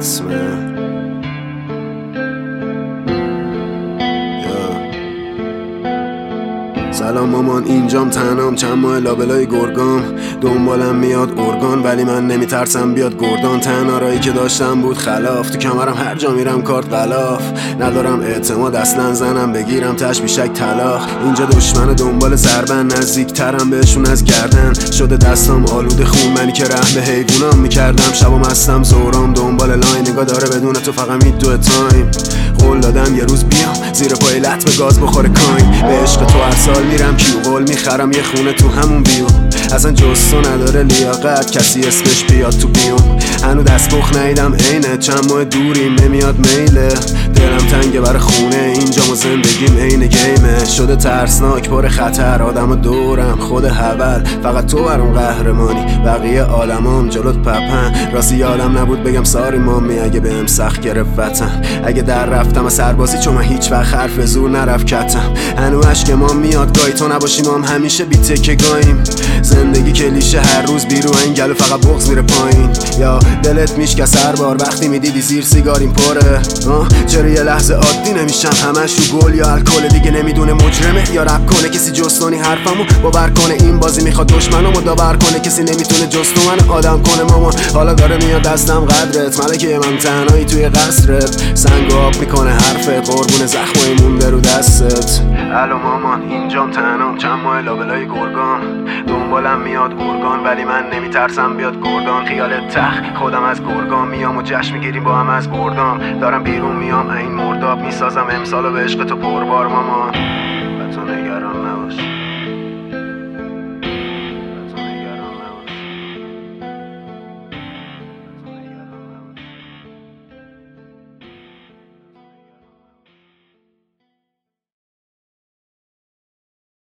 man. سلام مامان، اینجام تنام، چند ماه لابلای گرگام. دنبالم میاد ارگان ولی من نمیترسم بیاد گردان. تنهایی که داشتم بود خلاف، تو کمرم هر جا میرم کارت غلاف. ندارم اعتماد اصلا، زنم بگیرم تش بیشک طلاق. اینجا دشمن دنبال ضربن، نزدیکترم بهشون از گردن. شده دستام آلوده خون، منی که رحم به حیوونام میکردم. شبا مستم زورام دنبال لاین، نگاه داره بدون تو فقط میدوه تایم. قول دادم یه روز بیام زیر پای لطمه گاز بخوره کاین. به عشق تو هر سال میرم کیو، قول میخرم یه خونه تو همون بیو. اصلا جستو نداره لیاقت کسی اسمش بیاد تو بیوم. هنو دست بخ نیدم عینه، چند ماه دوریم نمیاد میله. دلم تنگه برای خونه، اینجا ما زندگیم عین گیمه. شده ترسناک پر خطر، آدم دورم خود حول. فقط تو برام قهرمانی، بقیه آدمام جلوت پپن. راستی یادم نبود بگم ساری مامی اگه بهم سخت گرفت وطن. اگه در رفتم از سربازی چون من هیچ وقت حرف زور نرفت کتم. هنو عشق ما میاد گای، تو نباشی ما هم همیشه بی تکه گاییم. زندگی کلیشه هر روز بیرو انگل و فقط بغض میره پایین. یا دلت میشکست هر بار وقتی میدیدی زیر سیگاریم پره. چرا یه لحظه عادی نمیشم همش رو گل یا الکل؟ دیگه نمیدونه مجرمه یا رپ کنه کسی جستونی حرفمو باور کنه. این بازی میخواد دشمنمو داور کنه، کسی نمیتونه جستو من آدم کنه. مامان حالا داره میاد دستم قدرت، ملکه من تنهایی توی قصرت. سنگ و آب میکنه حرفت، قربون زخمای مونده رو دستت. الو مامان، اینجام تنهام، چند ماه لابلای گرگام. دنبالم میاد ارگان ولی من نمیترسم بیاد گردان. خیالت تخ خودم از گرگام میام و جشن میگیریم با هم از بردام. دارم بیرون میام این مرداب، میسازم امسالو به عشق تو پربار مامان.